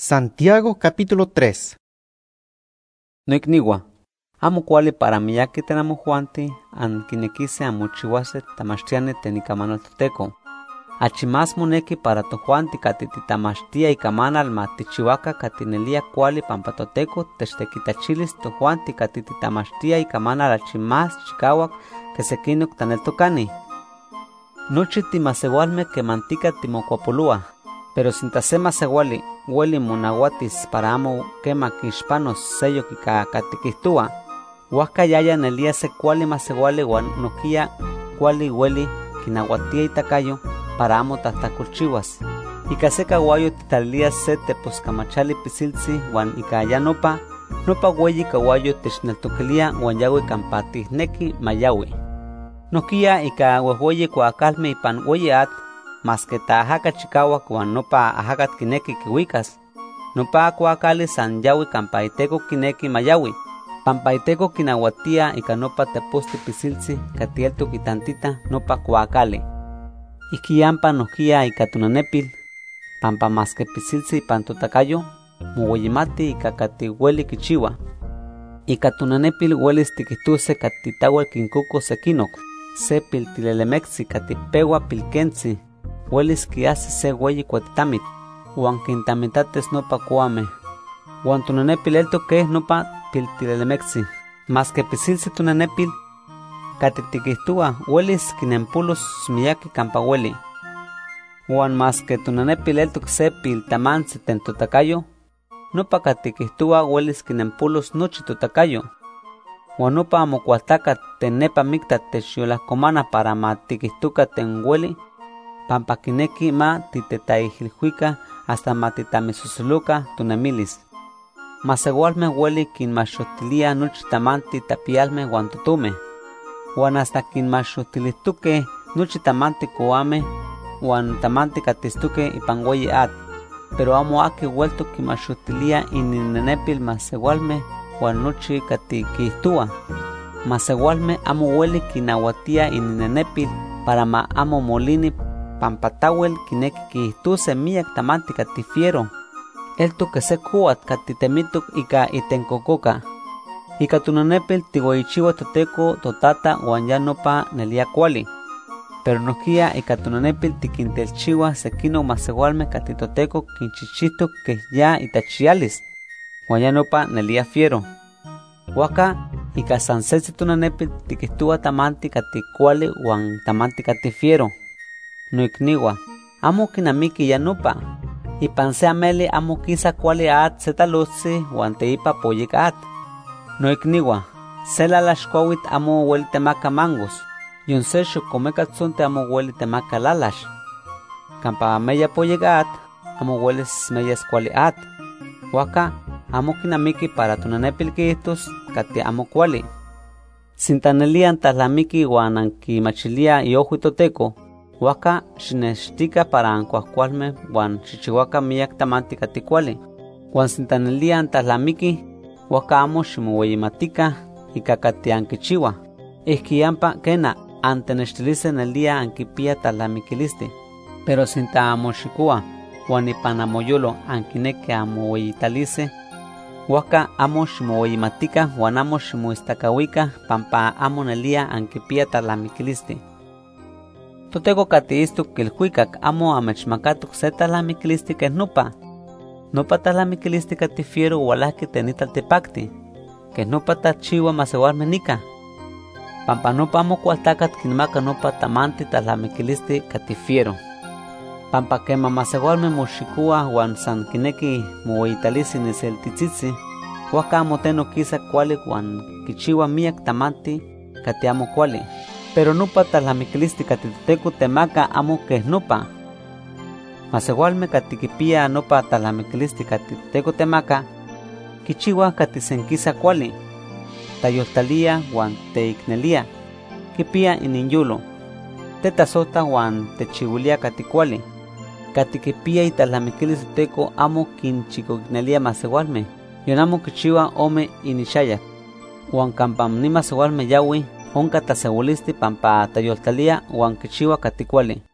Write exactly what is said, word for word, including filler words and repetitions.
Santiago capítulo tres. Noicniua, amo cuali para miyaki tenamojuanti anquinequise amochiuase tamachtiani tenicamanal toteco. Achi más moneki para tojuanti cati titamachtia icamanal ma tichihuaca catinelia cuali pampa toteco techtequitachilis tojuanti cati titamachtia icamanal achi más chicauac que sequinoc taneltocani. Nochi timasewalme que mantica timocuapolua, pero sin tasema sewali hueli monahuatis para amo quema quixpanos sello kika catiquihtua. Huasca yaya nelia se cuali masewali guan noquia cuali hueli quinahuatia itacayo para amo tahtacolchihuas. Ica se caguayo titalia se teposcamachali pisiltzi guan ica ya nopa, nopa hueyi caguayo techneltoquelia guan yahui campatihneki mayahui. Noquia ica huehueyi cuacalme ipan hueyi at, mas que ta ajaca chicauac guan nopa ajacat kineki kihuicas. Nopa cuacali san yahui campaiteco kineki mayahui. Pampaiteco kinahuatia ica nopa teposti pisiltzi catielto quitantita nopa cuacali. Iquiampa noquia ica tunanepil, pampa mas que pisiltzi ipan totacayo, mohueyimati ica cati hueli kichiwa. Ica tunanepil huelis tiquituse catitawel kincuco sequinoc, se piltilelemexi catipewa pilquentzi, huelis quiasi se hueyi cuatitamit, huan quintamitates nopa cuame. Huan tunanepil elto que nopa piltilelemexi, mas que pisiltzi tunanepil, catitiquihtua huelis quinempulus miyaki campa hueli. Huan mas que tunanepil elto se piltamansi tentotacayo, nopa catiquihtua huelis quinempulus nochi totacayo. Huan nopa amocualtaca tenepa micta techyolahcomana para ma tiquihtuca ten hueli, pampa quineki ma titetaijilhuica hasta ma titamisosoluca tunemilis. Masewalme hueli quinmaxotilia nochi tamanti tapialme huan totume, huan hasta quinmaxotilihtuque nochi tamanti coame huan tamanti catistuque ipan hueyi at, pero amo aki huelto quinmaxotilia ininenepil masewalme huan nochi catiquihtua. Masewalme amo hueli quinahuatia ininenepil para ma amo molini pampatawel kineki quihtuse miyak tamanti catifiero. Elto que se cuat catitemituk ica itencococa. Ica tunanepil tihuayichiwa toteco totata huan ya nopa nelia cuali. Pero noquia ica tunanepil tiquintelchiwa sequino masewalme catitoteco quinchichituk que ya itachialis, huan ya nopa nelia fiero. Huaca ica sansetzi tunanepil tiquihtua tamanti caticuali huan tamanti catifiero. Noicniua, amo quinamiki ya nopa. Ipan se ameli amo quisa cuali at se talutzi huan teipa poyik at. Noicniua, se lalaxcuauit amo hueli temaca mangos, yon se xocomecatzonte amo hueli temaca lalax. Campa meya poyik at, amo huelis meyas cuali at. Huaca, amo quinamiki para tunanepil quihtus cati amo cuali. Sintanelian taslamiki huan anquimachilia iohui toteco, huaca xinextica para ancuahcualme huan xichihuaca miyak tamanti cati cuali. Huan sintanelian taslamiki, huaca amo ximohueyimatica ica cati anquichiua. Ihquiampa quena antenextilise nelia anquipia taslamikilisti, pero sinta amo xicua huan ipan amoyolo anquineke amohueyitalise, huaca amo ximohueyimatica huan amo ximoistacahuica pampa amo nelia anquipia taslamikilisti. Toteco catiistuk quilhuicac amo amechmacatuc se taslamikilisti que nopa. Nopa taslamikilisti catifiero hualahqui tenitaltipacti, que nopa tachiua masewalme nica. Pampa nopa amo cualtacat quinmaca nopa tamanti taslamikilisti catifiero. Pampa quema masewalme moxicua huan san quineki mohueyitalisi niseltitzitzi, huaca amo teno quisa cuali huan quichiua miyak tamanti cati amo cuali. Pero nopa taslamikilisti catitoteco temaca amo que nopa. Masewalme catiquipia nopa taslamikilisti catitoteco temaca, quichiua catisenquisa cuali, tayoltalia huan teicnelia, quipia ininyulo, tetasota huan techihuilia caticuali. Catiquipia y taslamikilisti toteco amo quinchicognelia masewalme, yon amo quichiua ome inixayac, huan campam ni masewalme yahui onca tasewulisti pampa tayoltalia huan quichiua caticuali.